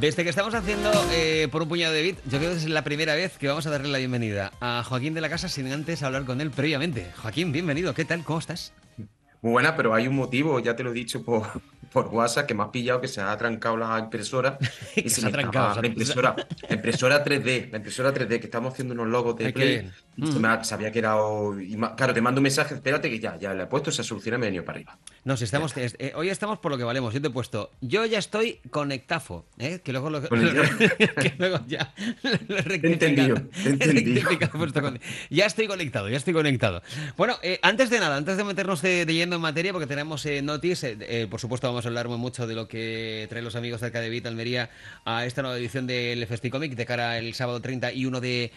Desde que estamos haciendo por un puñado de bit, yo creo que es la primera vez que vamos a darle la bienvenida a Joaquín de la Casa sin antes hablar con él previamente. Joaquín, bienvenido, ¿qué tal? ¿Cómo estás? Muy buena, pero hay un motivo, ya te lo he dicho por WhatsApp, que me has pillado que se ha trancado la impresora y Que se se ha me trancado. estaba la impresora 3D, que estamos haciendo unos logos de Ay, qué Play bien. y se había quedado. Claro, te mando un mensaje, espérate que ya le he puesto, se soluciona y me he venido para arriba. Nos Ya estamos, está. hoy estamos por lo que valemos. Yo te he puesto, yo ya estoy conectafo, ¿eh? Que luego Bueno, que luego ya lo he te he rectificado. entendido, te he He entendido. rectificado, he puesto ya estoy conectado, ya estoy conectado. Bueno, antes de nada, antes de meternos de lleno en materia, porque tenemos noticias, por supuesto vamos a hablar muy mucho de lo que traen los amigos de Academia Almería a esta nueva edición del Festicomic de cara al sábado 31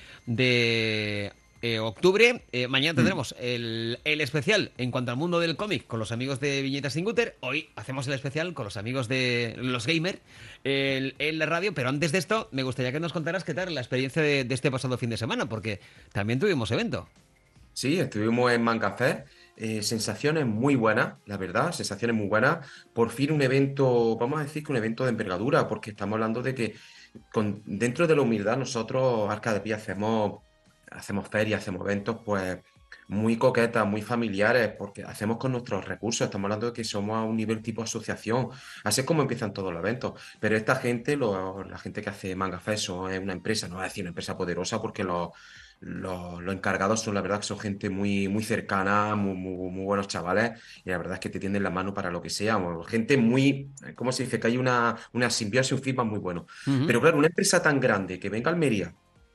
de octubre. Mañana Mm. tendremos el especial en cuanto al mundo del cómic con los amigos de Viñetas sin Guter. Hoy hacemos el especial con los amigos de los Gamer en la radio. Pero antes de esto, me gustaría que nos contaras qué tal la experiencia de este pasado fin de semana, porque también tuvimos evento. Sí, estuvimos en Mancafé, sensaciones muy buenas, la verdad, sensaciones muy buenas. Por fin un evento, vamos a decir que un evento de envergadura, porque estamos hablando de que dentro de la humildad nosotros, Arca de Pi, hacemos ferias, hacemos eventos, pues muy coquetas, muy familiares, porque hacemos con nuestros recursos. Estamos hablando de que somos a un nivel tipo asociación. Así es como empiezan todos los eventos. Pero esta gente, la gente que hace Mangafé, eso es una empresa, no voy a decir una empresa poderosa, porque los encargados son, la verdad, que son gente muy, muy cercana, muy buenos chavales, y la verdad es que te tienden la mano para lo que sea. Gente muy, ¿cómo se dice? Que hay una simbiosis, un feedback muy bueno. Ujú. Pero claro, una empresa tan grande que venga a Almería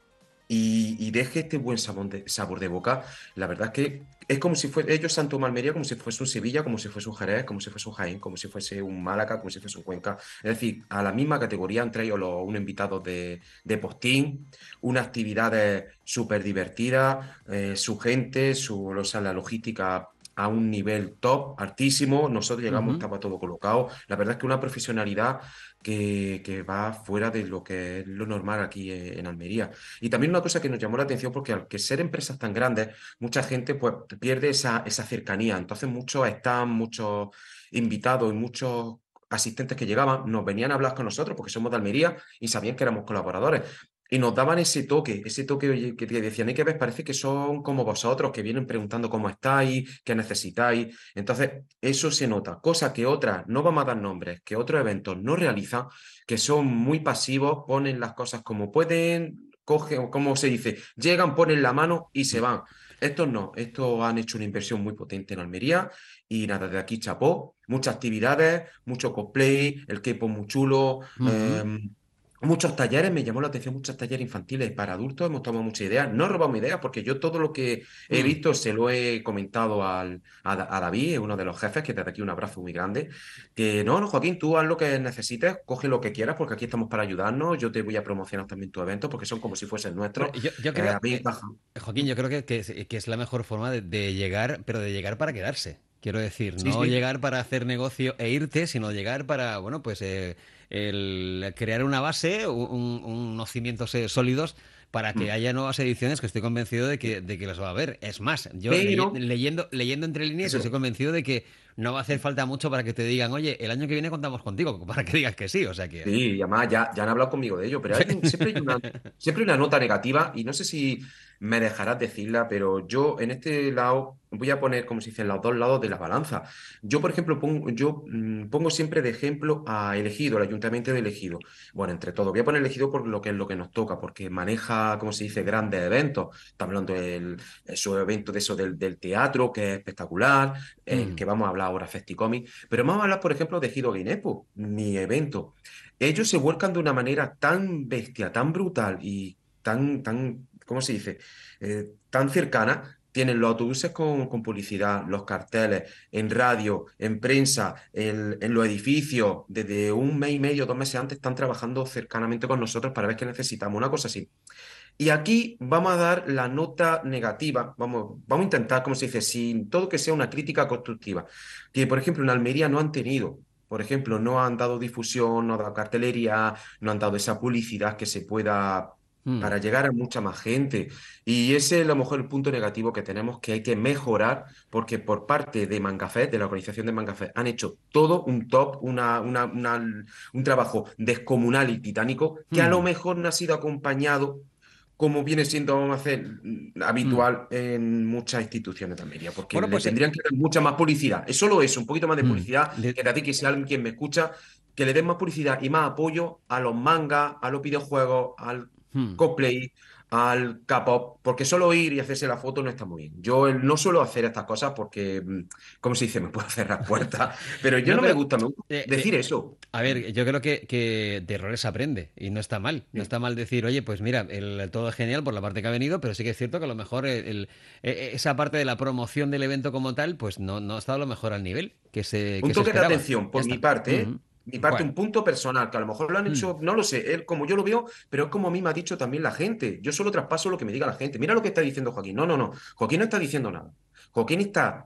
y deje este buen sabor de boca, la verdad es que es como si fuese, ellos se han tomado Almería como si fuese un Sevilla, como si fuese un Jerez, como si fuese un Jaén, como si fuese un Málaga, como si fuese un Cuenca. Es decir, a la misma categoría han traído unos invitados de postín, unas actividades súper divertidas, su gente, o sea, la logística a un nivel top, altísimo. Nosotros llegamos, Ujú. estaba todo colocado. La verdad es que una profesionalidad que va fuera de lo que es lo normal aquí en Almería. Y también una cosa que nos llamó la atención, porque al que ser empresas tan grandes, mucha gente pues pierde esa cercanía. Entonces muchos invitados y muchos asistentes que llegaban nos venían a hablar con nosotros porque somos de Almería y sabían que éramos colaboradores. Y nos daban ese toque, oye, que te decían, ¿y qué ves? Parece que son como vosotros, que vienen preguntando cómo estáis, qué necesitáis. Entonces, eso se nota, cosa que otras, no vamos a dar nombres, que otros eventos no realizan, que son muy pasivos, ponen las cosas como pueden, cogen, como se dice, llegan, ponen la mano y se van. Estos no, estos han hecho una inversión muy potente en Almería y nada, de aquí chapó, muchas actividades, mucho cosplay, el K-pop muy chulo, Ujú. muchos talleres, me llamó la atención, muchos talleres infantiles para adultos, hemos tomado muchas ideas, no robamos ideas porque yo todo lo que he Mm. visto se lo he comentado a David, uno de los jefes, que desde aquí un abrazo muy grande, que no, Joaquín, tú haz lo que necesites, coge lo que quieras porque aquí estamos para ayudarnos, yo te voy a promocionar también tu evento porque son como si fuesen Hombre, nuestros. yo creo, A mí encaja. Joaquín, yo creo que es la mejor forma de llegar, pero de llegar para quedarse. Quiero decir, Sí, no sí. llegar para hacer negocio e irte, sino llegar para, bueno, pues el crear una base, unos cimientos sólidos para que Mm. haya nuevas ediciones que estoy convencido de que las va a haber. Es más, yo Pero, leyendo entre líneas estoy eso. convencido de que no va a hacer falta mucho para que te digan, oye, el año que viene contamos contigo, para que digas que sí, o sea que... Sí, y además ya han hablado conmigo de ello, pero siempre hay una nota negativa y no sé si me dejarás decirla, pero yo en este lado voy a poner, como se dice, en los dos lados de la balanza. Yo, por ejemplo, pongo siempre de ejemplo a Elegido, el Ayuntamiento de Elegido. Bueno, entre todo, voy a poner Elegido por lo que nos toca, porque maneja, como se dice, grandes eventos. Estamos hablando de su evento de eso del teatro, que es espectacular, el Mm. que vamos a hablar ahora, Festicomic, pero vamos a hablar, por ejemplo, de Ejido Guinepo, mi evento. Ellos se vuelcan de una manera tan bestia, tan brutal y ¿cómo se dice? Tan cercana. Tienen los autobuses con publicidad, los carteles, en radio, en prensa, en los edificios. Desde un mes y medio, 2 meses antes, están trabajando cercanamente con nosotros para ver qué necesitamos, una cosa así. Y aquí vamos a dar la nota negativa, vamos a intentar, como se dice, sin todo que sea una crítica constructiva, que por ejemplo en Almería no han tenido, por ejemplo, no han dado difusión, no han dado cartelería, no han dado esa publicidad que se pueda Mm, para llegar a mucha más gente. Y ese es a lo mejor el punto negativo que tenemos, que hay que mejorar, porque por parte de Mangafest, de la organización de Mangafest, han hecho todo un top, un trabajo descomunal y titánico, que a lo mm, mejor no ha sido acompañado como viene siendo, vamos a hacer, mm. habitual en muchas instituciones de Almería, porque Bueno, le pues tendrían que dar mucha más publicidad. Es solo eso, un poquito más de mm, publicidad, de- que de ti, que si alguien quien me escucha, que le den más publicidad y más apoyo a los mangas, a los videojuegos, al mm. cosplay, al K-pop, porque solo ir y hacerse la foto no está muy bien. Yo no suelo hacer estas cosas porque, ¿cómo se dice? Me puedo cerrar puertas, pero yo No, no pero me gusta eh, decir eh, eso. a ver, yo creo que de errores se aprende y no está mal. No Sí. está mal decir, oye, pues mira, todo es genial por la parte que ha venido, pero sí que es cierto que a lo mejor esa parte de la promoción del evento como tal, pues no ha estado a lo mejor al nivel Un que se toque de esperaba. atención Ya por mi está. parte, ¿eh? Ujú. Mi parte, Bueno. un punto personal, que a lo mejor lo han Mm, hecho, no lo sé, él como yo lo veo, pero es como a mí me ha dicho también la gente. Yo solo traspaso lo que me diga la gente. Mira lo que está diciendo Joaquín. No, no, no. Joaquín no está diciendo nada. Joaquín está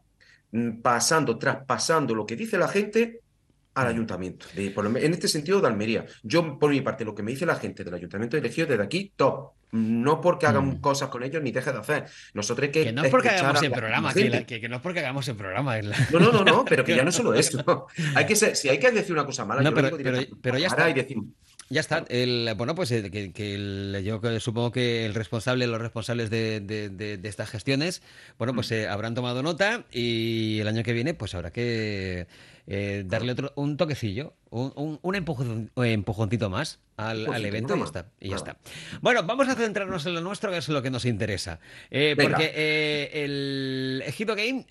traspasando lo que dice la gente al mm, ayuntamiento, en este sentido de Almería. Yo, por mi parte, lo que me dice la gente del ayuntamiento elegido desde aquí, top. No porque hagan mm. cosas con ellos ni deje de hacer. Nosotros hay Que que no es porque escuchar hagamos a el la programa, gente. que no es porque hagamos el programa. No, no, no, no, pero que ya no es solo eso. Hay que ser, si hay que decir una cosa mala, No, yo lo digo directamente a pero la ya cara y está. decimos, Ya está. claro. Bueno, pues yo supongo que los responsables de estas gestiones, bueno, pues Mm, habrán tomado nota y el año que viene, pues habrá que darle claro. un toquecillo, un empujoncito más Un al poquito, evento uno y ya más. está. Y ya Nada. está. Bueno, vamos a centrarnos en lo nuestro, que es lo que nos interesa. Porque Venga, el Ejido Game,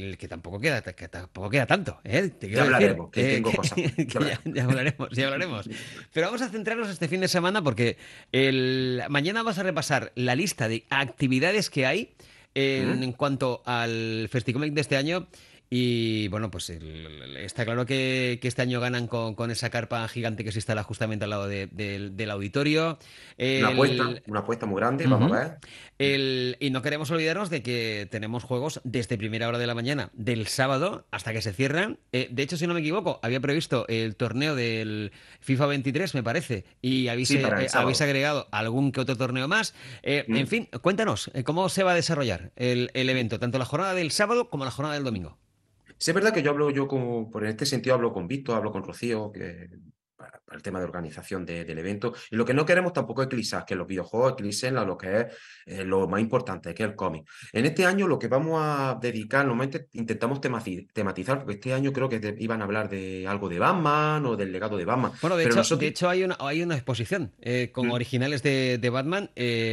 que tampoco queda tanto, Te ya quiero decir hablaremos, que tengo cosas. Ya que hablaremos. ya hablaremos, ya hablaremos. Pero vamos a centrarnos este fin de semana porque mañana vamos a repasar la lista de actividades que hay ¿Mm? en cuanto al Festicomic de este año. Y bueno, pues está claro que este año ganan con esa carpa gigante que se instala justamente al lado del auditorio. El, Una apuesta muy grande, vamos a Ujú. ver. Y no queremos olvidarnos de que tenemos juegos desde primera hora de la mañana del sábado hasta que se cierran. De hecho, si no me equivoco, había previsto el torneo del FIFA 23, me parece, y Sí, para el habéis sábado. agregado algún que otro torneo más. En ¿Mm? fin, cuéntanos, ¿cómo se va a desarrollar el evento, tanto la jornada del sábado como la jornada del domingo? Sí, es verdad que yo como, por este sentido hablo con Víctor, hablo con Rocío, que para el tema de organización del evento. Y lo que no queremos tampoco es eclipsar, que los videojuegos eclipsen a lo que es lo más importante, que es el cómic. En este año lo que vamos a dedicar, normalmente intentamos tematizar, porque este año creo que iban a hablar de algo de Batman o del legado de Batman, Bueno, pero de nosotros... hecho hay una exposición con Mm, originales de Batman.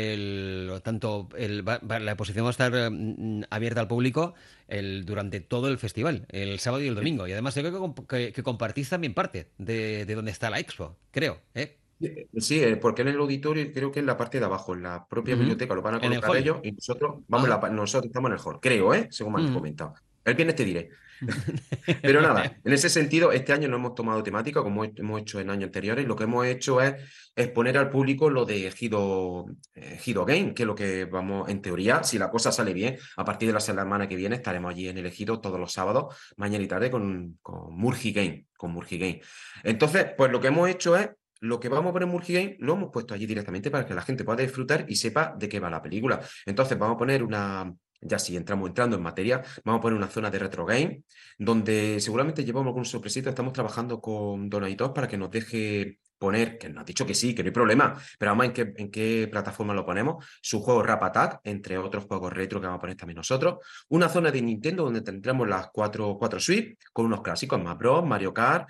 Tanto la exposición va a estar abierta al público durante todo el festival, el sábado y el sí. domingo. Y además creo que compartís también parte de donde está la expo, creo, ¿eh? Sí, porque en el auditorio creo que en la parte de abajo, en la propia Ujú. biblioteca, lo van a En el colocar hall. ellos y nosotros Ajá. nosotros estamos en el hall, creo, ¿eh? Según me han Ujú. comentado. El viernes te diré. Pero nada, en ese sentido, este año no hemos tomado temática como hemos hecho en años anteriores. Lo que hemos hecho es exponer al público lo de Ejido Game, que es lo que vamos, en teoría, si la cosa sale bien, a partir de la semana que viene estaremos allí en el Ejido todos los sábados, mañana y tarde, con Murgi Game, con Murgi Game. Entonces, pues lo que hemos hecho es lo que vamos a poner en Murgi Game lo hemos puesto allí directamente para que la gente pueda disfrutar y sepa de qué va la película. Entonces, vamos a poner ya si entrando en materia, vamos a poner una zona de retro game donde seguramente llevamos algún sorpresito. Estamos trabajando con Donaitos para que nos deje poner, que nos ha dicho que sí, que no hay problema, pero vamos en qué plataforma lo ponemos. Su juego Rap Attack, entre otros juegos retro que vamos a poner también nosotros. Una zona de Nintendo donde tendremos las cuatro suites con unos clásicos, Smash Bros, Mario Kart,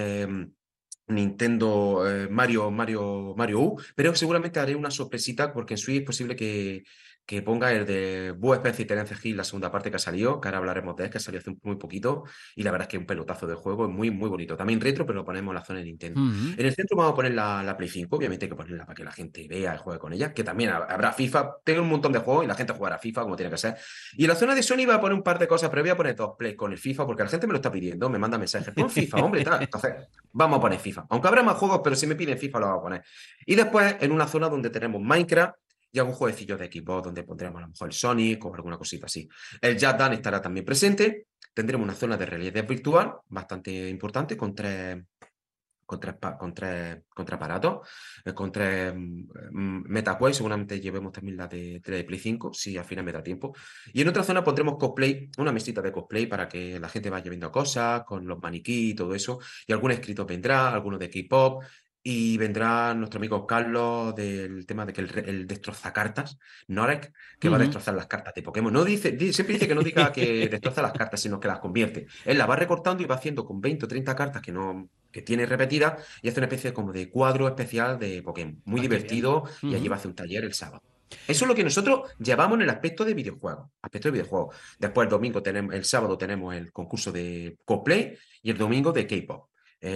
Nintendo, Mario U, pero seguramente haré una sorpresita porque en Switch es posible que ponga el de Boo Especia y Terence Hill, la segunda parte que ha salido, que ahora hablaremos de él, que salió hace muy poquito, y la verdad es que es un pelotazo de juego, es muy, muy bonito. También retro, pero lo ponemos en la zona de Nintendo. Ujú. En el centro vamos a poner la Play 5, obviamente hay que ponerla para que la gente vea y juegue con ella, que también habrá FIFA, tengo un montón de juegos y la gente jugará FIFA como tiene que ser. Y en la zona de Sony va a poner un par de cosas, pero voy a poner dos Play con el FIFA, porque la gente me lo está pidiendo, me manda mensajes, pon FIFA, hombre, tal. Entonces, vamos a poner FIFA. Aunque habrá más juegos, pero si me piden FIFA lo vamos a poner. Y después en una zona donde tenemos Minecraft y algún jueguecillo de equipo donde pondremos a lo mejor el Sonic o alguna cosita así. El Just Dance estará también presente. Tendremos una zona de realidad virtual bastante importante con con tres aparatos, con tres MetaQuest, seguramente llevemos también la de Play 5, si al final me da tiempo. Y en otra zona pondremos cosplay, una mesita de cosplay para que la gente vaya viendo cosas, con los maniquí y todo eso. Y algún escrito vendrá, algunos de K-pop. Y vendrá nuestro amigo Carlos del tema de que el destrozacartas, Norek, que va a Ujú. destrozar las cartas de Pokémon. No dice, siempre dice que no diga que destroza las cartas, sino que las convierte. Él las va recortando y va haciendo con 20 o 30 cartas que tiene repetidas y hace una especie como de cuadro especial de Pokémon. Muy Ah, qué bien. divertido y allí va Ujú. a hacer un taller el sábado. Eso es lo que nosotros llevamos en el aspecto de videojuegos. Aspecto de videojuegos. Después el sábado tenemos el concurso de cosplay y el domingo de K-pop.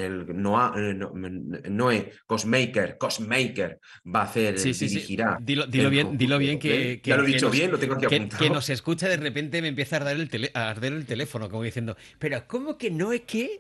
Noé Cosmaker va a Sí, sí, sí. dirigirá Dilo el bien, dilo concurso de bien cosplay. Ya lo he dicho bien, lo tengo aquí que apuntado. nos escucha de repente me empieza a a arder el teléfono, como diciendo, pero ¿cómo que no es que?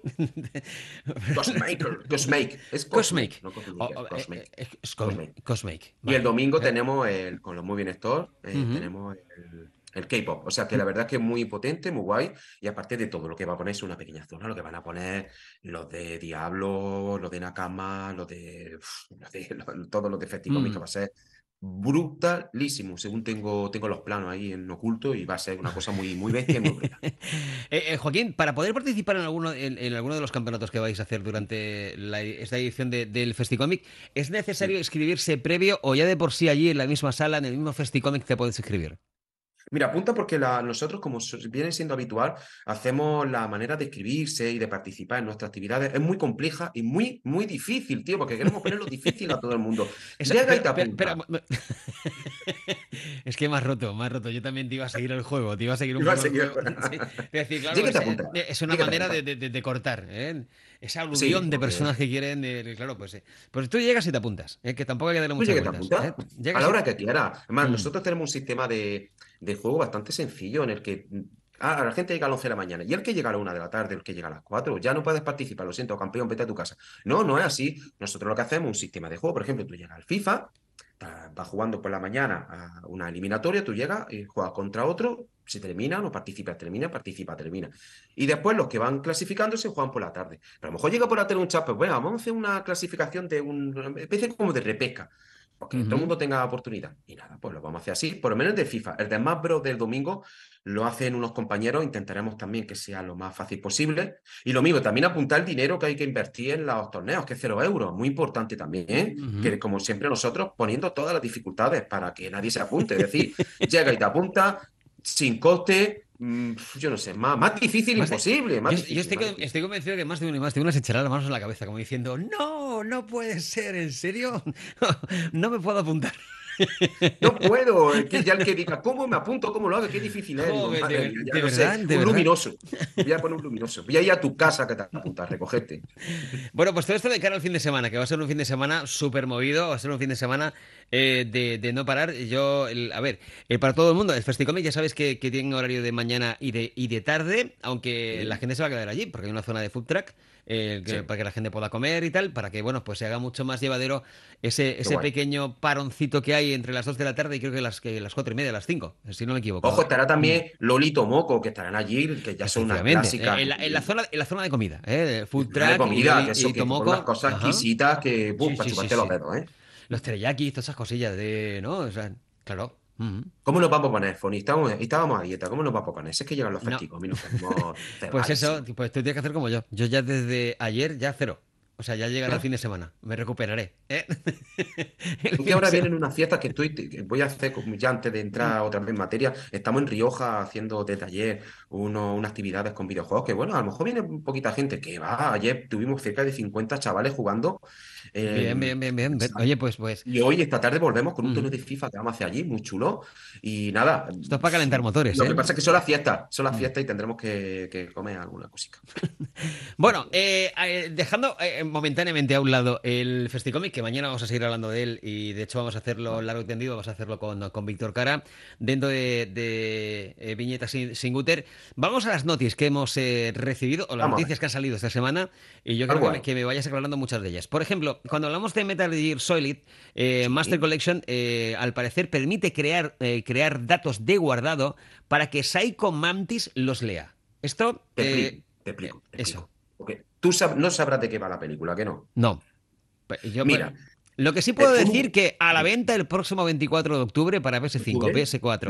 Cosmake. Es Cosmake, Cosmake. no Cosmaker, Cosmake. Cosmake. Cosmake. Y el Vale. domingo tenemos con los Moving Store, Ujú. tenemos el K-pop. O sea que la verdad es que es muy potente, muy guay. Y aparte de todo, lo que va a poner es una pequeña zona, lo que van a poner los de Diablo, los de Nakama, todos los de Festicomics, que Mm. va a ser brutalísimo. Según tengo los planos ahí en oculto y va a ser una cosa muy, muy bestia y muy brutal. Joaquín, para poder participar en alguno de los campeonatos que vais a hacer durante esta edición del Festicomic, ¿es necesario Sí. inscribirse previo o ya de por sí allí en la misma sala, en el mismo Festicomic, te puedes inscribir? Mira, apunta porque nosotros, como viene siendo habitual, hacemos la manera de escribirse y de participar en nuestras actividades. Es muy compleja y muy, muy difícil, tío, porque queremos ponerlo difícil a todo el mundo. Llega y te Espera, apunta. es que me has roto, me has roto. Yo también te iba a seguir el juego, te iba a seguir Y un va a poco el seguir. juego. Sí. Es decir, claro, Llega y te apunta. es una Llega y te manera apunta. de cortar, ¿eh? Esa Sí, aluvión de porque personas que quieren, claro, pues tú llegas y te apuntas, ¿eh? Que tampoco hay que darle tú muchas llegas y te vueltas, ¿eh? apunta a Llegas la y... hora que quieras. Además, Mm. nosotros tenemos un sistema de juego bastante sencillo en el que a la gente llega a las 11 de la mañana y el que llega a la 1 de la tarde, el que llega a las 4 ya no puedes participar. Lo siento, campeón, vete a tu casa. No, no es así. Nosotros lo que hacemos es un sistema de juego. Por ejemplo, tú llegas al FIFA. Vas jugando por la mañana a una eliminatoria, tú llegas y juegas contra otro, se termina, no participa, termina, participa, termina. Y después los que van clasificándose juegan por la tarde. Pero a lo mejor llega por la tarde un chat, pues bueno, vamos a hacer una clasificación de una especie como de repesca, porque todo el Ujú. mundo tenga oportunidad. Y nada, pues lo vamos a hacer así, por lo menos el de FIFA. El de Smash Bros. Del domingo lo hacen unos compañeros, intentaremos también que sea lo más fácil posible. Y lo mismo, también apuntar el dinero que hay que invertir en los torneos, que es 0 euros, muy importante también, ¿eh? Ujú. Que como siempre nosotros poniendo todas las dificultades para que nadie se apunte. Es decir, llega y te apunta sin coste, yo no sé, más difícil Más de- imposible, más yo difícil, estoy, más difícil. estoy convencido que más de uno y más de una se echará las manos en la cabeza, como diciendo, no, no puede ser, ¿en serio? No me puedo apuntar. No puedo, que ya el que diga, ¿cómo me apunto? ¿Cómo lo hago? Qué difícil es. Digo, Joder, madre mía, ya de no verdad, sé, de un verdad. luminoso. Voy a poner un luminoso. Voy a ir a tu casa que te apuntas, recogerte. Bueno, pues todo esto de cara al fin de semana, que va a ser un fin de semana súper movido, va a ser un fin de semana de no parar. A ver, para todo el mundo, el Festicomic ya sabes que tiene horario de mañana y de tarde, aunque la Sí, gente se va a quedar allí, porque hay una zona de food truck sí, para que la gente pueda comer y tal, para que, bueno, pues se haga mucho más llevadero qué ese guay. pequeño paroncito que hay entre las 2 de la tarde y creo que las 4:30, las 5, si no me equivoco, Ojo, ¿no? estará Mm. también Lolito Moco, que estarán allí, que ya son una Efectivamente, clásica. en la zona de comida, food Zona de truck comida, que eso, Y que ponen unas Tomoko, cosas ajá. exquisitas que, Sí, para sí, sí, chuparte los sí. dedos, ¿eh? Los teriyakis, todas esas cosillas ¿no? O sea, claro. Ujú. ¿Cómo nos vamos a poner, Foni? Estábamos a dieta, ¿cómo nos vamos a poner? Si es que llegan los No, festivos y nos ponemos pues eso, cebadísimos. pues tú tienes que hacer como yo. Yo ya desde ayer ya cero. O sea, ya llegará el fin de semana. Me recuperaré, ¿eh? El Tú que fin de ahora vienen semana. unas fiestas que que voy a hacer, ya antes de entrar otra vez en materia, estamos en Rioja haciendo de taller unas actividades con videojuegos que, bueno, a lo mejor viene poquita gente, que va, ayer tuvimos cerca de 50 chavales jugando. Bien, eh, bien, bien, bien. Oye, pues, y hoy, esta tarde, volvemos con un torneo ujú. de FIFA que vamos a hacer allí, muy chulo. Y nada, Esto es para calentar motores, lo ¿eh? que pasa es que son las Mm. fiestas y tendremos que comer alguna cosica. Bueno, dejando momentáneamente a un lado el Festicomic, que mañana vamos a seguir hablando de él y de hecho vamos a hacerlo largo y tendido, vamos a hacerlo con Víctor Cara dentro de Viñetas sin Guter. Vamos a las noticias que hemos recibido o las Vamos a ver, noticias que han salido esta semana y yo quiero algo hay. que me vayas aclarando muchas de ellas. Por ejemplo, cuando hablamos de Metal Gear Solid, Master Sí, Collection al parecer permite crear datos de guardado para que Psycho Mantis los lea. Esto, te explico, te explico, te eso. explico. Ok. No sabrás de qué va la película, ¿que no? No. Mira, Lo que sí puedo fue decir que a la venta el próximo 24 de octubre para PS5, octubre. PS4,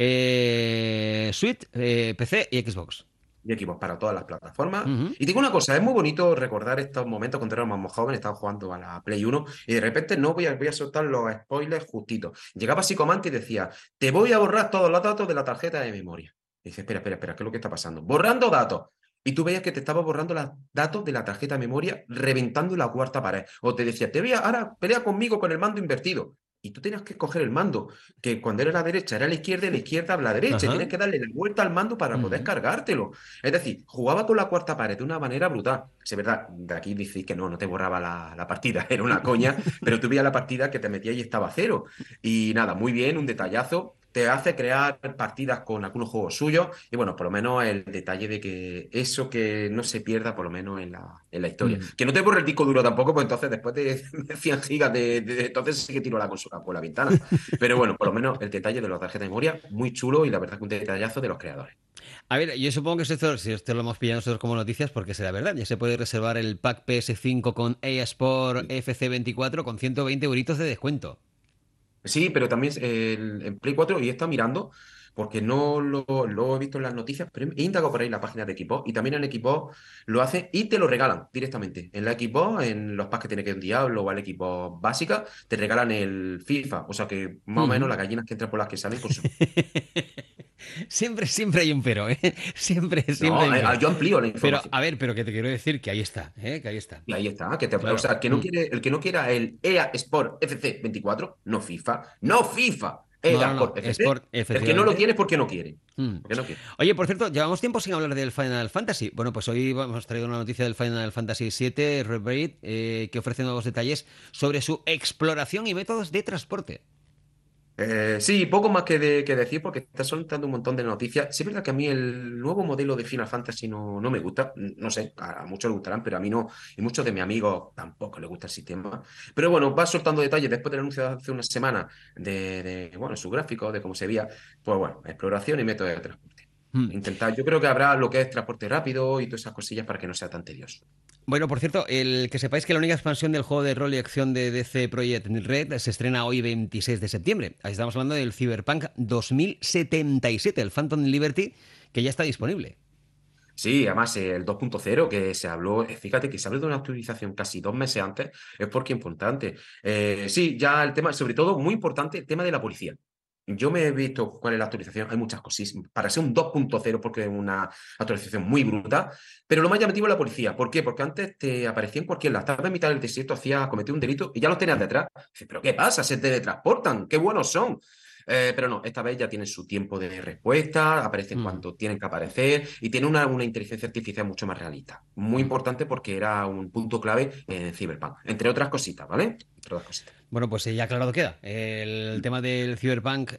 Switch, PC y Xbox. Y equipos para todas las plataformas. Ujú. Y digo una cosa, es muy bonito recordar estos momentos cuando éramos más jóvenes, estábamos jugando a la Play 1 y de repente no voy a soltar los spoilers justitos. Llegaba Psicomante y decía, te voy a borrar todos los datos de la tarjeta de memoria. Y dice, espera, espera, espera, ¿qué es lo que está pasando? Borrando datos. Y tú veías que te estaba borrando los datos de la tarjeta de memoria, reventando la cuarta pared. O te decía, ahora pelea conmigo con el mando invertido. Y tú tenías que coger el mando, que cuando era la derecha era la izquierda y la izquierda a la derecha. Y tienes Ajá. que darle la vuelta al mando para poder Ujú. cargártelo. Es decir, jugaba con la cuarta pared de una manera brutal. Si es verdad, de aquí decís que no te borraba la partida, era una coña, pero tú veías la partida que te metía y estaba a cero. Y nada, muy bien, un detallazo. Te hace crear partidas con algunos juegos suyos y bueno, por lo menos el detalle de que eso que no se pierda por lo menos en la historia. Mm. Que no te borre el disco duro tampoco, pues entonces después de 100 gigas entonces sí que tiro la consola por la ventana. Pero bueno, por lo menos el detalle de la tarjeta de memoria, muy chulo y la verdad que un detallazo de los creadores. A ver, yo supongo que si esto lo hemos pillado nosotros como noticias, porque será verdad. Ya se puede reservar el pack PS5 con eSport FC24 con 120 euritos de descuento. Sí, pero también en Play 4 y he estado mirando, porque no lo he visto en las noticias, pero he indagado por ahí la página de Xbox y también en Xbox lo hacen y te lo regalan directamente. En la Xbox, en los packs que tiene que un Diablo o al Xbox básica, te regalan el FIFA. O sea que más o menos Ujú. las gallinas que entran por las que salen, pues son. Siempre hay un pero, ¿eh? Siempre hay No, un pero. yo amplío la Pero, información. a ver, pero que te quiero decir que ahí está, ¿eh? Que ahí está. Y ahí está, o Claro. sea, el que no quiera el EA Sport FC 24, no FIFA, no FIFA, No, EA no, no. Sport FC, Sport, el que no lo efectivamente. tiene es porque no quiere. Mm. Porque no quiere. Oye, por cierto, llevamos tiempo sin hablar del Final Fantasy. Bueno, pues hoy hemos traído una noticia del Final Fantasy VII Rebirth que ofrece nuevos detalles sobre su exploración y métodos de transporte. Sí, poco más que decir porque está soltando un montón de noticias. Sí, es verdad que a mí el nuevo modelo de Final Fantasy no me gusta. No sé, a muchos les gustarán, pero a mí no. Y muchos de mis amigos tampoco les gusta el sistema. Pero bueno, va soltando detalles después del anuncio de hace una semana bueno, su gráfico, de cómo se veía. Pues bueno, exploración y método de transporte. Mm. Intentar, yo creo que habrá lo que es transporte rápido y todas esas cosillas para que no sea tan tedioso. Bueno, por cierto, el que sepáis que la única expansión del juego de rol y acción de DC Projekt Red se estrena hoy 26 de septiembre. Ahí estamos hablando del Cyberpunk 2077, el Phantom Liberty, que ya está disponible. Sí, además el 2.0 que se habló, fíjate que se habló de una actualización casi 2 meses antes, es porque es importante. Sí, ya el tema, sobre todo muy importante, el tema de la policía. Yo me he visto cuál es la actualización, hay muchas cosas. Para ser un 2.0, porque es una actualización muy bruta, pero lo más llamativo es la policía. ¿Por qué? Porque antes te aparecía en cualquier lado, estabas en mitad del desierto, cometía un delito y ya los tenías detrás. Dices, ¿pero qué pasa? Se teletransportan, qué buenos son. Pero no, esta vez ya tienen su tiempo de respuesta, aparecen Mm, cuando tienen que aparecer y tiene una inteligencia artificial mucho más realista. Muy mm. importante porque era un punto clave en Cyberpunk, entre otras cositas, ¿vale? Entre otras cositas. Bueno, pues ya aclarado queda el tema del Cyberpunk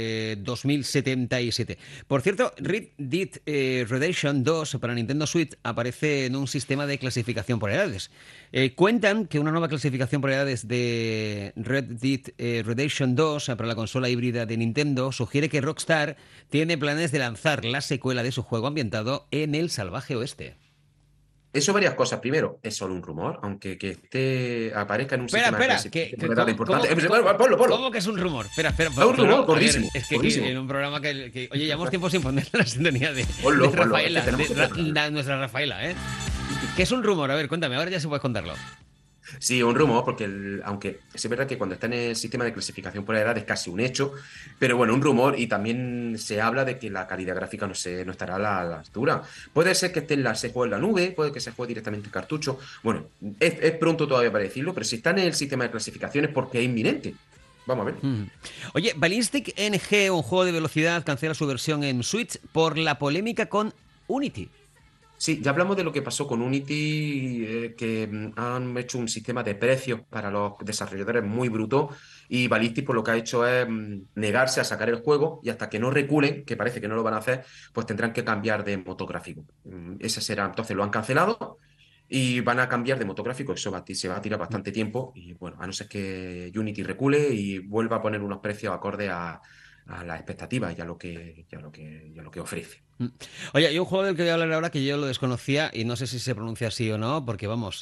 2077. Por cierto, Red Dead Redemption 2 para Nintendo Switch aparece en un sistema de clasificación por edades. Cuentan que una nueva clasificación por edades de Red Dead Redemption 2 para la consola híbrida de Nintendo sugiere que Rockstar tiene planes de lanzar la secuela de su juego ambientado en el salvaje oeste. Eso varias cosas. Primero, es solo un rumor, aunque que aparezca en un Espera, sistema de espera, clasificación por edad ¿cómo, importante. Ponlo, cómo ponlo. que es un rumor? Espera, espera, Es un rumor a ver, gordísimo, es que gordísimo. en un programa oye, llevamos tiempo sin poner la sintonía de Ponlo. Es que Rafaela, tenemos que prepararlo. nuestra Rafaela, ¿eh? ¿Qué es un rumor? A ver, cuéntame, ahora ya se puedes contarlo. Sí, un rumor, porque aunque es verdad que cuando está en el sistema de clasificación por edad es casi un hecho, pero bueno, un rumor y también se habla de que la calidad gráfica no estará a la altura. Puede ser que se juegue en la nube, puede que se juegue directamente en cartucho. Bueno, es pronto todavía para decirlo, pero si está en el sistema de clasificación es porque es inminente. Vamos a ver. Mm. Oye, Ballistic NG, un juego de velocidad, cancela su versión en Switch por la polémica con Unity. Sí, ya hablamos de lo que pasó con Unity, que han hecho un sistema de precios para los desarrolladores muy bruto y Ballistic por lo que ha hecho es negarse a sacar el juego y hasta que no reculen, que parece que no lo van a hacer, pues tendrán que cambiar de motográfico. Ese será, entonces lo han cancelado y van a cambiar de motográfico, eso se va a tirar bastante tiempo y bueno, a no ser que Unity recule y vuelva a poner unos precios acordes a las expectativas y a lo que ofrece. Mm. Oye, hay un juego del que voy a hablar ahora que yo lo desconocía y no sé si se pronuncia así o no, porque vamos,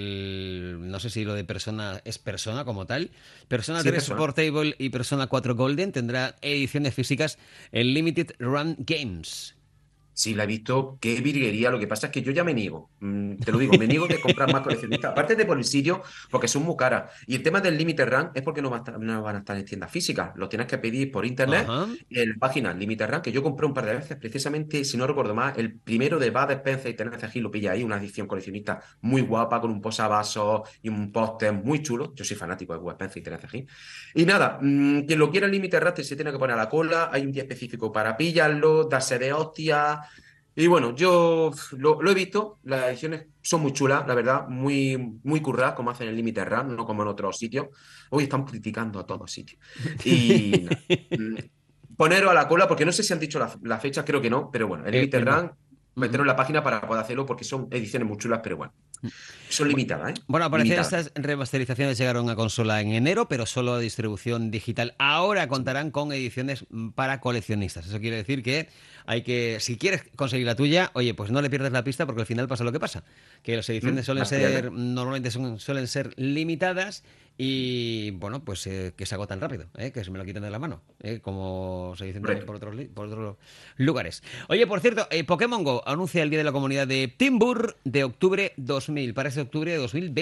no sé si lo de Persona es Persona como tal. Persona Sí, 3 personal. Portable y Persona 4 Golden tendrá ediciones físicas en Limited Run Games. Sí, la he visto, qué virguería. Lo que pasa es que yo ya me niego, te lo digo, me niego de comprar más coleccionistas. Aparte de por el sitio, porque son muy caras. Y el tema del Limited Run es porque no van a estar en tiendas físicas. Lo tienes que pedir por internet Ajá. en la página Limited Run, que yo compré un par de veces, precisamente, si no recuerdo más, el primero de Bud Spencer y Terence Hill lo pilla ahí, una edición coleccionista muy guapa, con un posavasos y un póster muy chulo. Yo soy fanático de Bud Spencer y Terence Hill. Y nada, quien lo quiera en Limited Run se tiene que poner a la cola. Hay un día específico para pillarlo, darse de hostia. Y bueno, yo lo he visto, las ediciones son muy chulas, la verdad, muy, muy curradas, como hacen en Limited Run, no como en otros sitios. Hoy están criticando a todos sitios. Y nada, poneros a la cola, porque no sé si han dicho la fecha, creo que no, pero bueno, el Limited No. Run, Ujú. meteros en la página para poder hacerlo, porque son ediciones muy chulas, pero bueno, son limitadas, ¿eh? Bueno, al parecer Limitadas. estas remasterizaciones llegaron a consola en enero, pero solo a distribución digital. Ahora Sí. contarán con ediciones para coleccionistas. Eso quiere decir que si quieres conseguir la tuya, oye, pues no le pierdas la pista porque al final pasa lo que pasa. Que las ediciones Las pierdes. normalmente suelen ser limitadas y, bueno, pues que se agotan rápido, que se me lo quiten de la mano, como se dicen también Correcto. por otros lugares. Oye, por cierto, Pokémon Go anuncia el Día de la Comunidad de Timburr de octubre 2000, para ese octubre de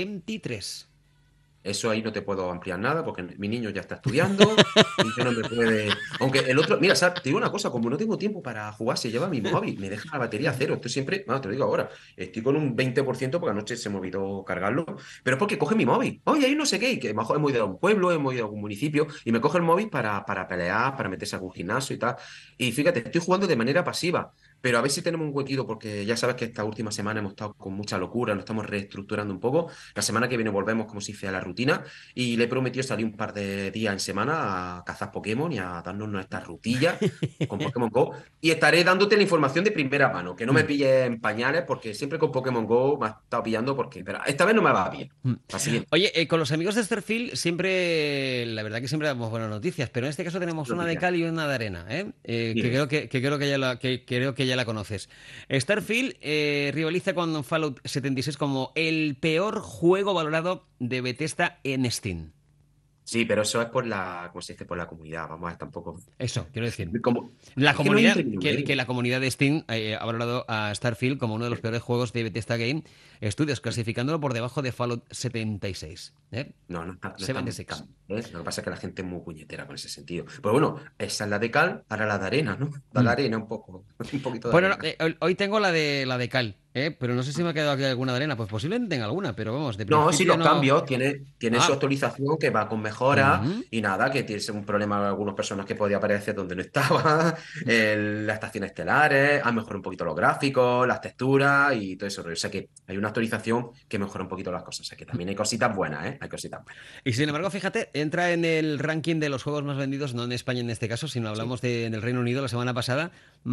2023. Eso ahí no te puedo ampliar nada porque mi niño ya está estudiando y yo no me puede. Aunque el otro, mira, ¿sabes? Te digo una cosa, como no tengo tiempo para jugar, se lleva mi móvil, me deja la batería a cero. Esto siempre, bueno, te lo digo ahora, estoy con un 20% porque anoche se me olvidó cargarlo, pero es porque coge mi móvil. Oye, ahí no sé qué, y que a lo mejor hemos ido a un pueblo, hemos ido a algún municipio y me coge el móvil para pelear, para meterse a algún gimnasio y tal. Y fíjate, estoy jugando de manera pasiva. Pero a ver si tenemos un huequito, porque ya sabes que esta última semana hemos estado con mucha locura, nos estamos reestructurando un poco. La semana que viene volvemos, como si fuera la rutina. Y le he prometido salir un par de días en semana a cazar Pokémon y a darnos nuestras rutillas con Pokémon Go. Y estaré dándote la información de primera mano, que no me Mm. pilles en pañales, porque siempre con Pokémon Go me ha estado pillando, pero esta vez no me va bien. Mm. La siguiente Oye, con los amigos de Starfield siempre, la verdad que siempre damos buenas noticias, pero en este caso tenemos una de noticia. cal y una de arena, que Dime. creo que ya la conoces. Starfield rivaliza con Fallout 76 como el peor juego valorado de Bethesda en Steam. Sí, pero eso es ¿cómo se dice? Por la comunidad. Vamos a ver, tampoco. Eso, quiero decir. Como, La es que no hay un comunidad, término que medio. la comunidad de Steam ha valorado a Starfield como uno de los peores juegos de Bethesda Game Studios, clasificándolo por debajo de Fallout 76. No, no está muy 76. mal, ¿eh? Lo que pasa es que la gente es muy puñetera con ese sentido. Pero bueno, esa es la de cal, ahora la de arena, ¿no? Da la Mm. arena un poco, un poquito de Bueno, no, arena. hoy tengo la de cal, pero no sé si me ha quedado aquí alguna de arena. Pues posiblemente tenga alguna, pero vamos, de No, sí, principio los no. cambios, tiene su Ah. actualización que va con mejoras Ujú. y nada, que tiene un problema en algunas personas que podía aparecer donde no estaba, las estaciones estelares, han mejorado un poquito los gráficos, las texturas y todo eso. O sea que hay una actualización que mejora un poquito las cosas. O sea que también hay cositas buenas, ¿eh? Hay cositas buenas. Y sin embargo, fíjate, entra en el ranking de los juegos más vendidos, no en España en este caso, sino Sí. hablamos del Reino Unido la semana pasada.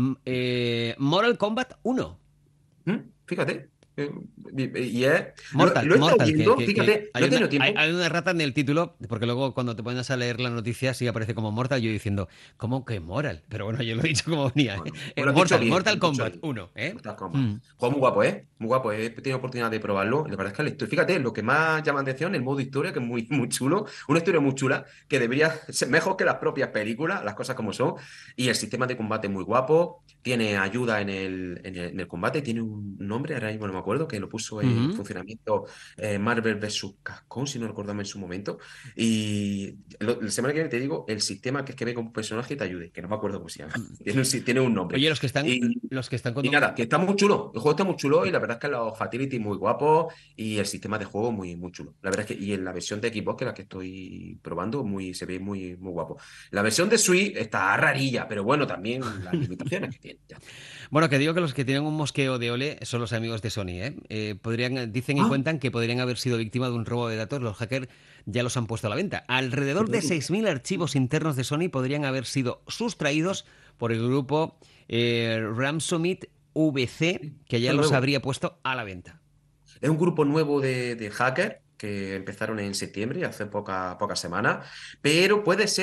Mortal Kombat 1. Fíjate. eh, y lo he estado Mortal, viendo, fíjate, no hay he tenido tiempo. hay una rata en el título, porque luego cuando te pones a leer la noticia sí aparece como Mortal, yo diciendo, ¿cómo que Moral? Pero bueno, yo lo he dicho como venía. Bueno, pues lo has dicho bien, lo Mortal has dicho Kombat bien. 1, ¿eh? Mortal Kombat. Mm. Juego muy guapo, ¿eh? Muy guapo. He tenido oportunidad de probarlo. Y la verdad es que la historia, fíjate, lo que más llama la atención, el modo historia, que es muy, muy chulo. Una historia muy chula, que debería ser mejor que las propias películas, las cosas como son. Y el sistema de combate muy guapo. Tiene ayuda en el combate. Tiene un nombre, ahora mismo no me acuerdo, que lo puso en Ujú. funcionamiento Marvel vs. Capcom, si no recuerdo en su momento. Y la semana que viene te digo el sistema que es que ve con un personaje y te ayude, que no me acuerdo cómo se llama. Tiene un nombre. Oye, Y, los que están con y nada, que está muy chulo. El juego está muy chulo y la verdad es que los fatality muy guapos y el sistema de juego muy, muy chulo. La verdad es que, y en la versión de Xbox, que es la que estoy probando, se ve muy, muy guapo. La versión de Switch está rarilla, pero bueno, también las limitaciones que tiene. Ya está. Bueno, que digo que los que tienen un mosqueo de ole son los amigos de Sony, ¿eh? Dicen y Ah, cuentan que podrían haber sido víctima de un robo de datos. Los hackers ya los han puesto a la venta. Alrededor de 6.000 archivos internos de Sony podrían haber sido sustraídos por el grupo Ransomit VC, que ya esto es los nuevo. habría puesto a la venta. Es un grupo nuevo de hackers que empezaron en septiembre, hace pocas semanas, pero puede ser.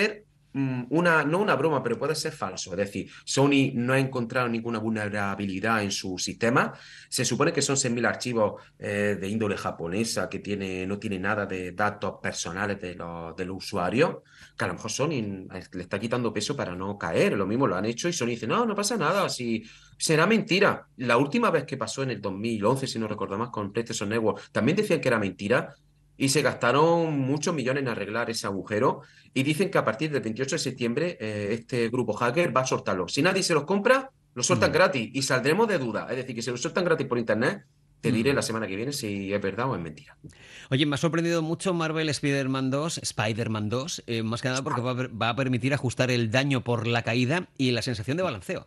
no una broma, pero puede ser falso. Es decir, Sony no ha encontrado ninguna vulnerabilidad en su sistema. Se supone que son 6.000 archivos de índole japonesa que no tiene nada de datos personales de los usuarios, que a lo mejor Sony le está quitando peso para no caer. Lo mismo lo han hecho y Sony dice, no, no pasa nada, si será mentira. La última vez que pasó en el 2011, si no recuerdo más, con PlayStation Network, también decían que era mentira. Y se gastaron muchos millones en arreglar ese agujero y dicen que a partir del 28 de septiembre este grupo hacker va a soltarlo. Si nadie se los compra, lo sueltan Mm, gratis y saldremos de duda. Es decir, que si lo sueltan gratis por internet, te diré mm. la semana que viene si es verdad o es mentira. Oye, me ha sorprendido mucho Marvel Spider-Man 2, más que nada porque va a permitir ajustar el daño por la caída y la sensación de balanceo.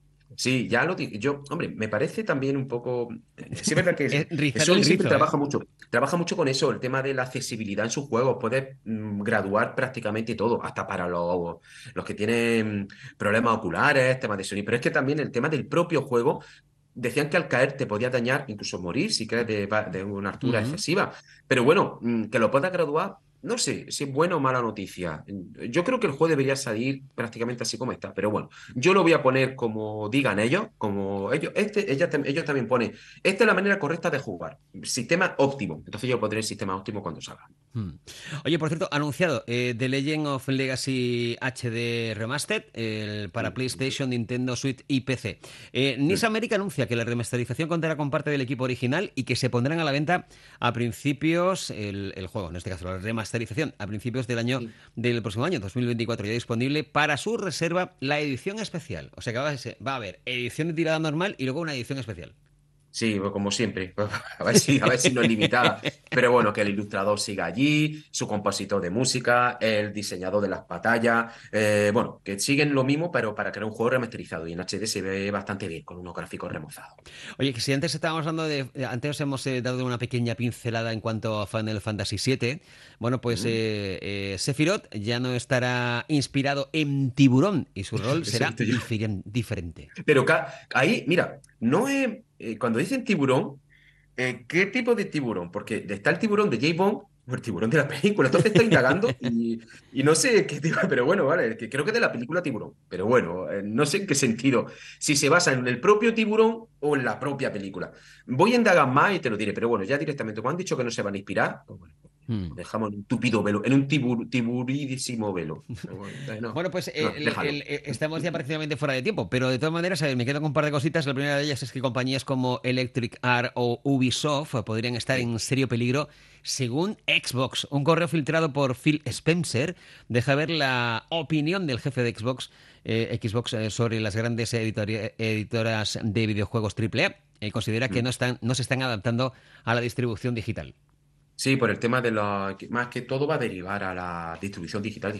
Sí, ya lo digo. Yo, hombre, me parece también un poco. Sí, es verdad Es que rizar el Sony siempre rizo, ¿eh? trabaja mucho con eso, el tema de la accesibilidad en sus juegos. Puedes graduar prácticamente todo, hasta para los que tienen problemas oculares, temas de Sony. Pero es que también el tema del propio juego. Decían que al caer te podía dañar, incluso morir si caes de una altura Ujú. excesiva. Pero bueno, que lo puedas graduar, no sé si es buena o mala noticia. Yo creo que el juego debería salir prácticamente así como está. Pero bueno, yo lo voy a poner como digan ellos, como ellos, ellos también ponen, esta es la manera correcta de jugar. Sistema óptimo. Entonces yo pondré el sistema óptimo cuando salga. Mm. Oye, por cierto, anunciado The Legend of Legacy HD Remastered para Mm, PlayStation, Nintendo Switch y PC. NIS mm, América anuncia que la remasterización contará con parte del equipo original y que se pondrán a la venta a principios, el juego, en este caso la remasterización, a principios mm. del próximo año, 2024, ya disponible para su reserva la edición especial. O sea que va a haber edición de tirada normal y luego una edición especial. Sí, pues como siempre, a ver si no es limitada. Pero bueno, que el ilustrador siga allí, su compositor de música, el diseñador de las batallas, bueno, que siguen lo mismo, pero para crear un juego remasterizado. Y en HD se ve bastante bien, con unos gráficos remozados. Oye, que si antes estábamos hablando antes os hemos dado una pequeña pincelada en cuanto a Final Fantasy VII, bueno, pues Mm. Sephiroth ya no estará inspirado en Tiburón y su rol Eso he será visto yo. diferente. Pero ahí, mira, no es. Cuando dicen tiburón, ¿qué tipo de tiburón? Porque está el tiburón de J. Bond o el tiburón de la película. Entonces estoy indagando y no sé qué tipo, pero bueno, vale, que creo que de la película Tiburón. Pero bueno, no sé en qué sentido. Si se basa en el propio tiburón o en la propia película. Voy a indagar más y te lo diré, pero bueno, ya directamente, cuando han dicho que no se van a inspirar, pues bueno, Hmm. lo dejamos en un tupido velo, en un tiburidísimo velo. Pero bueno, entonces no, Bueno, pues no, déjalo. estamos ya prácticamente fuera de tiempo, pero de todas maneras, a ver, me quedo con un par de cositas. La primera de ellas es que compañías como Electric Art o Ubisoft podrían estar Sí. en serio peligro según Xbox. Un correo filtrado por Phil Spencer deja ver la opinión del jefe de Xbox sobre las grandes editoras de videojuegos AAA. Considera que Mm. no se están adaptando a la distribución digital. Sí, por el tema de más que todo va a derivar a la distribución digital,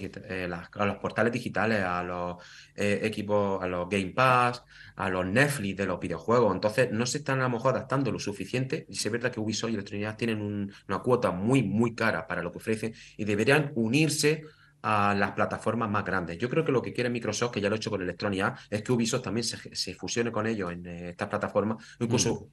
a los portales digitales, a los equipos, a los Game Pass, a los Netflix de los videojuegos. Entonces, no se están a lo mejor adaptando lo suficiente. Y sí es verdad que Ubisoft y Electronic Arts tienen una cuota muy, muy cara para lo que ofrecen y deberían unirse a las plataformas más grandes. Yo creo que lo que quiere Microsoft, que ya lo ha hecho con Electronic Arts, es que Ubisoft también se fusione con ellos en estas plataformas, o Mm. incluso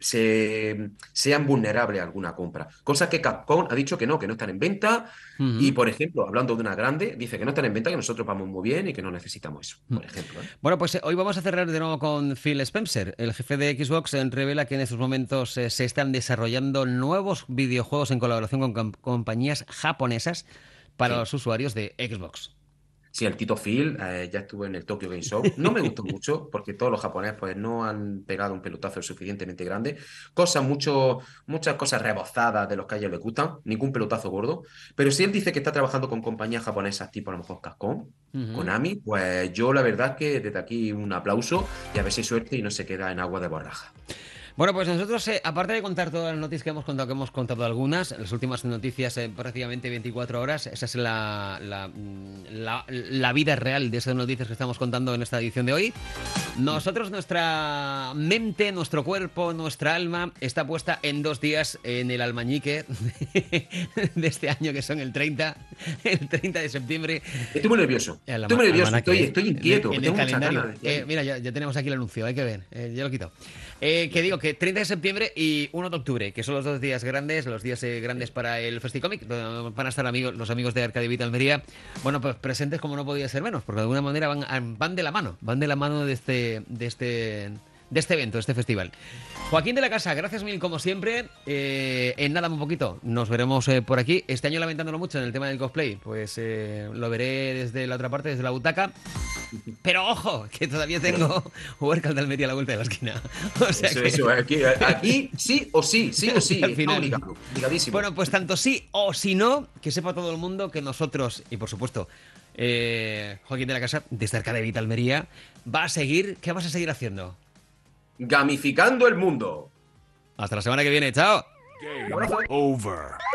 sean vulnerables a alguna compra. Cosa que Capcom ha dicho que no están en venta. Y, Ujú. por ejemplo, hablando de una grande, dice que no están en venta, que nosotros vamos muy bien y que no necesitamos eso, Mm. por ejemplo, ¿eh? Bueno, pues hoy vamos a cerrar de nuevo con Phil Spencer. El jefe de Xbox revela que en estos momentos se están desarrollando nuevos videojuegos en colaboración con compañías japonesas para Sí. los usuarios de Xbox. Sí, el Tito Phil ya estuvo en el Tokyo Game Show. No me gustó mucho porque todos los japoneses pues, no han pegado un pelotazo suficientemente grande. Muchas cosas rebozadas de los que a ellos les gustan, ningún pelotazo gordo. Pero si él dice que está trabajando con compañías japonesas tipo a lo mejor Capcom, Ujú. Konami, pues yo la verdad que desde aquí un aplauso y a ver si hay suerte y no se queda en agua de borraja. Bueno, pues nosotros, aparte de contar todas las noticias que hemos contado algunas, las últimas noticias prácticamente 24 horas, esa es la vida real de esas noticias que estamos contando en esta edición de hoy. Nosotros, nuestra mente, nuestro cuerpo, nuestra alma está puesta en 2 días en el almañique de este año, que son el 30 de septiembre. Estoy muy nervioso. Estoy inquieto. En el calendario. Mira, ya tenemos aquí el anuncio, hay que ver. Ya lo quito. Que digo que 30 de septiembre y 1 de octubre, que son los 2 días grandes, grandes para el Festicomic, donde van a estar los amigos de Arcade Beat Almería, bueno, pues presentes como no podía ser menos, porque de alguna manera van de la mano de este evento, de este festival. Joaquín de la Casa, gracias mil como siempre. En nada, un poquito, nos veremos por aquí. Este año lamentándolo mucho en el tema del cosplay, pues lo veré desde la otra parte, desde la butaca. Pero ojo, que todavía tengo Huércal de Almería a la vuelta de la esquina. O sea eso, aquí sí o sí, al final. Obligadísimo. Bueno, pues tanto sí o si no, que sepa todo el mundo que nosotros, y por supuesto, Joaquín de la Casa, desde Arcade Beat Almería, va a seguir. ¿Qué vas a seguir haciendo? Gamificando el mundo. Hasta la semana que viene, chao. Game over.